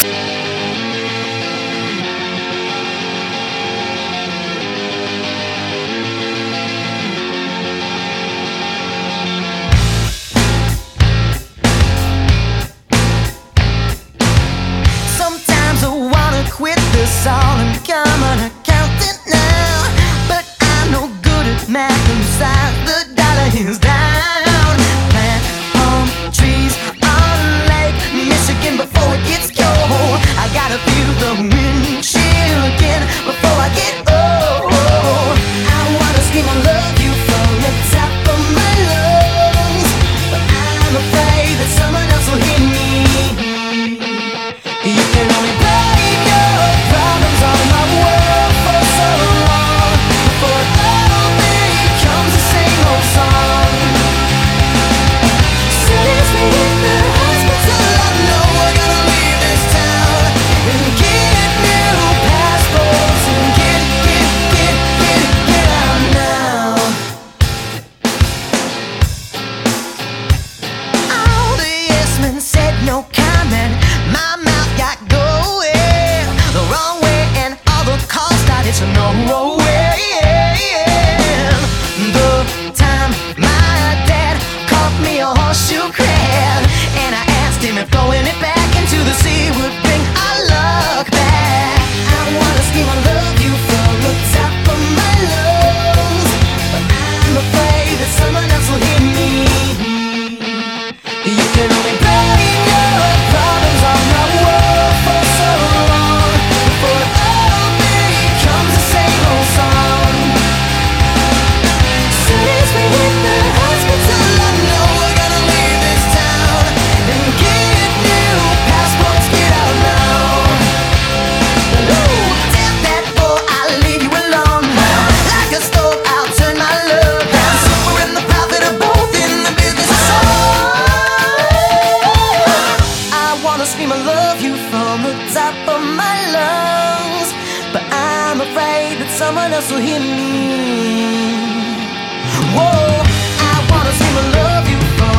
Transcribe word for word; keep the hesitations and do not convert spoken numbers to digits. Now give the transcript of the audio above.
Sometimes I wanna quit this all and become an accountant now, but I'm no good at math and besides the dollar is down. Plant palm trees on Lake Michigan before it gets cold. I gotta feel the wind chill again before I get old. I wanna scream I love you from the top of my lungs, but I'm afraid that someone else will hear me. You can only break your problems on my world for so long before it all becomes the same old song. Soon as we hit the hospital, I know we're gonna leave this town and get new passports and get, get, get, get, get out now. All the yes men said no comment. My mouth got going the wrong way and all the calls started to no way. The time my dad caught me a horseshoe crab, and I asked him if throwing it back into the sea would bring our luck back. I wanna scream I love you from the top of my lungs, but I'm afraid that someone else will hear me. You can only break your problems on my world for so long before it all becomes the same old song. Soon as we hit the hospital, I know we're gonna leave this town and get new passports, get out now. Ooh, tap that door, I'll leave you alone. Like a stove, I'll turn my love down. So we're in the profit of both in the business of song. I wanna scream I love you from the top of my lungs, but I'm afraid that someone else will hear me. Whoa, I wanna scream I love you from